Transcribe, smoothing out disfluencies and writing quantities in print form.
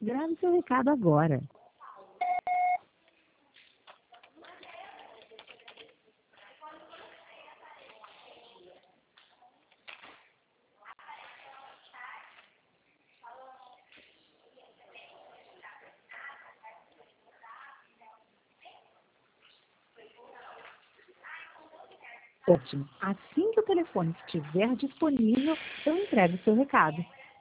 Grave seu recado agora. Ótimo. Assim que o telefone estiver disponível, eu entrego o seu recado.